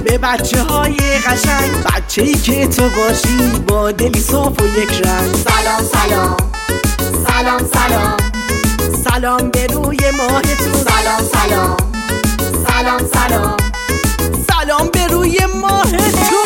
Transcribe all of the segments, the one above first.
به بچه های قشنگ، بچه ای که تو باشی با دلی صاف و یک رنگ. سلام سلام سلام سلام سلام به روی ماهتون. سلام سلام سلام سلام سلام به روی ماهتون.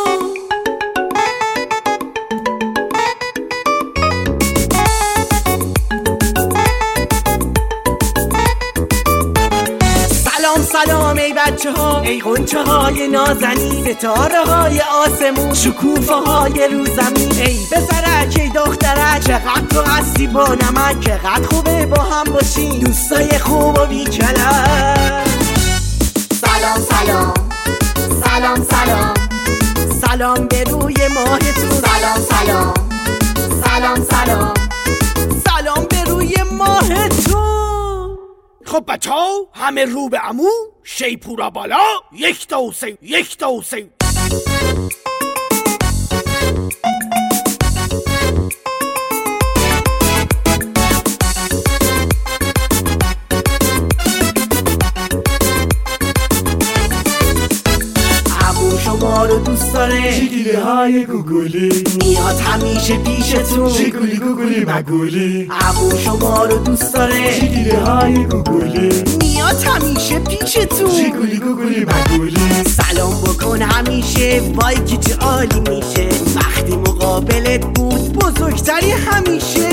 سلام ای بچه ها، ای غنچه های نازنین، ستاره های آسمون، شکوفه های رو زمین. ای پسرک ای دخترک، چقدر تو هستی با نمک، چقدر خوبه با هم باشین دوستای خوب و بی کلک. سلام سلام سلام سلام سلام به روی ماهتون. سلام سلام سلام سلام سلام به روی ماهتون. خب بچه ها همه رو به عمو، شیپورا بالا، یک دو سه یک دو سه. شما رو دوست داره، شکلی های گوگلی، میاد همیشه پیشتون، شکلی گوگلی مگولی. عمو شما رو دوست داره، شکلی های گوگلی، میاد همیشه پیشتون، شکلی گوگلی مگولی. سلام بکن همیشه، وای که چه عالی میشه، وقتی مقابلت بود بزرگتری همیشه.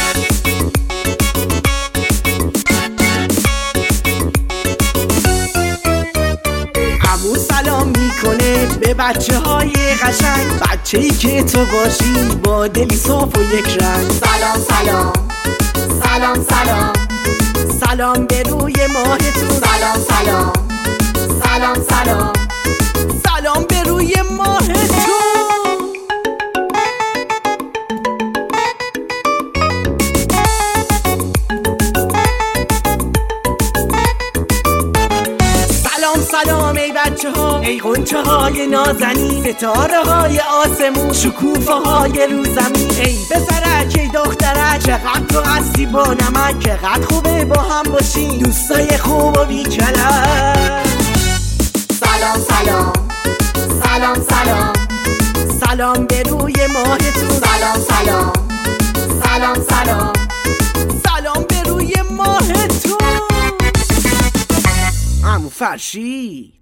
سلام میکنه به بچه های قشنگ، بچه ای که تو باشی با دلی صاف و یک رنگ. سلام سلام سلام سلام سلام به روی ماهتون. سلام سلام سلام سلام سلام به روی ماهتون. سلام ای بچه ها، ای غنچه های نازنین، ستاره های آسمون، شکوفه های رو زمین. ای پسرک ای دخترک، چقدر تو هستی با نمک، چقدر خوبه با هم باشین دوستای خوب و بی کلک. سلام سلام سلام سلام سلام به روی ماهتون. سلام سلام سلام سلام سلام به روی ماهتون. عمو فرشی